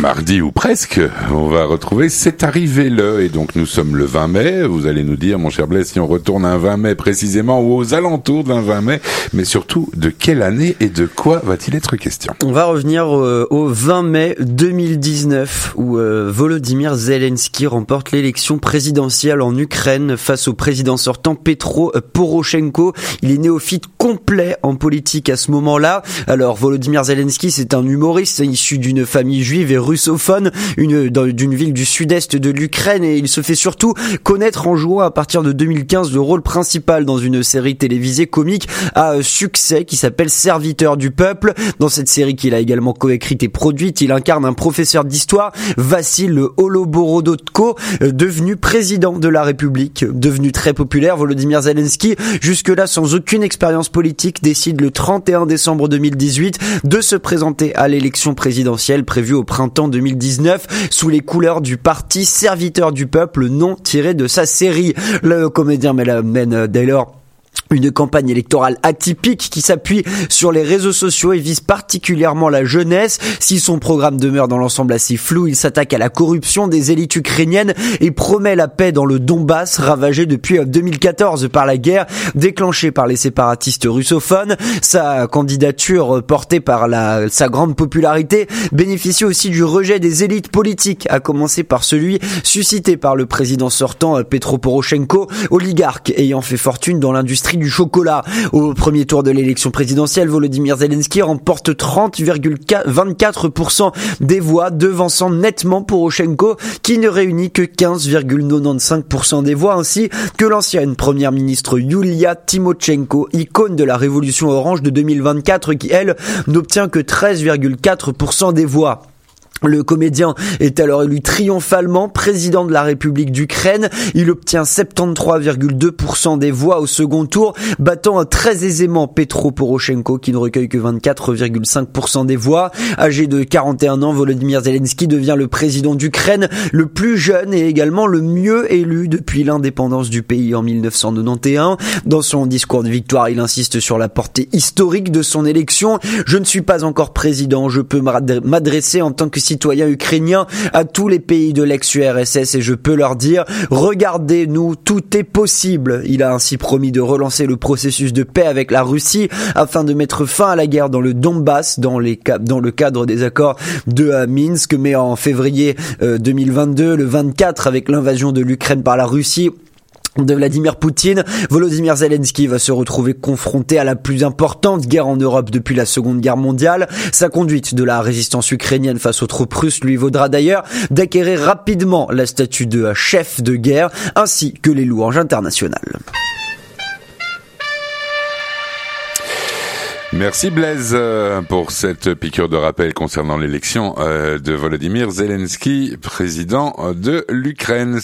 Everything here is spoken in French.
mardi ou presque, on va retrouver C'est arrivé le, et donc nous sommes le 20 mai, vous allez nous dire, mon cher Blaise, si on retourne à un 20 mai précisément, ou aux alentours d'un 20 mai, mais surtout, de quelle année et de quoi va-t-il être question? On va revenir au 20 mai 2019, où Volodymyr Zelensky remporte l'élection présidentielle en Ukraine face au président sortant Petro Poroshenko. Il est néophyte complet en politique à ce moment-là. Alors, Volodymyr Zelensky, c'est un humoriste issu d'une famille juive et russophone, d'une ville du sud-est de l'Ukraine, et il se fait surtout connaître en jouant à partir de 2015 le rôle principal dans une série télévisée comique à succès qui s'appelle Serviteur du peuple. Dans cette série qu'il a également coécrite et produite, il incarne un professeur d'histoire, Vassil Holoborodko, devenu président de la République. Devenu très populaire, Volodymyr Zelensky, jusque-là sans aucune expérience politique, décide le 31 décembre 2018 de se présenter à l'élection présidentielle prévue au printemps 2019 sous les couleurs du parti Serviteur du peuple, nom tiré de sa série. Le comédien mène d'ailleurs une campagne électorale atypique qui s'appuie sur les réseaux sociaux et vise particulièrement la jeunesse. Si son programme demeure dans l'ensemble assez flou, il s'attaque à la corruption des élites ukrainiennes et promet la paix dans le Donbass, ravagé depuis 2014 par la guerre déclenchée par les séparatistes russophones. Sa candidature, portée par sa grande popularité, bénéficie aussi du rejet des élites politiques, à commencer par celui suscité par le président sortant Petro Poroshenko, oligarque ayant fait fortune dans l'industrie du chocolat. Au premier tour de l'élection présidentielle, Volodymyr Zelensky remporte 30,24% des voix, devançant nettement Poroshenko, qui ne réunit que 15,95% des voix, ainsi que l'ancienne première ministre Yulia Tymoshenko, icône de la révolution orange de 2024, qui, elle, n'obtient que 13,4% des voix. Le comédien est alors élu triomphalement président de la République d'Ukraine. Il obtient 73,2% des voix au second tour, battant très aisément Petro Poroshenko qui ne recueille que 24,5% des voix. Âgé de 41 ans, Volodymyr Zelensky devient le président d'Ukraine le plus jeune et également le mieux élu depuis l'indépendance du pays en 1991. Dans son discours de victoire, il insiste sur la portée historique de son élection. « Je ne suis pas encore président, je peux m'adresser en tant que citoyens ukrainiens à tous les pays de l'ex-URSS et je peux leur dire regardez-nous, tout est possible. Il a ainsi promis de relancer le processus de paix avec la Russie afin de mettre fin à la guerre dans le Donbass dans le cadre des accords de Minsk. Mais en février 2022, le 24, avec l'invasion de l'Ukraine par la Russie de Vladimir Poutine, Volodymyr Zelensky va se retrouver confronté à la plus importante guerre en Europe depuis la Seconde Guerre mondiale. Sa conduite de la résistance ukrainienne face aux troupes russes lui vaudra d'ailleurs d'acquérir rapidement la statue de chef de guerre ainsi que les louanges internationales. Merci Blaise pour cette piqûre de rappel concernant l'élection de Volodymyr Zelensky, président de l'Ukraine.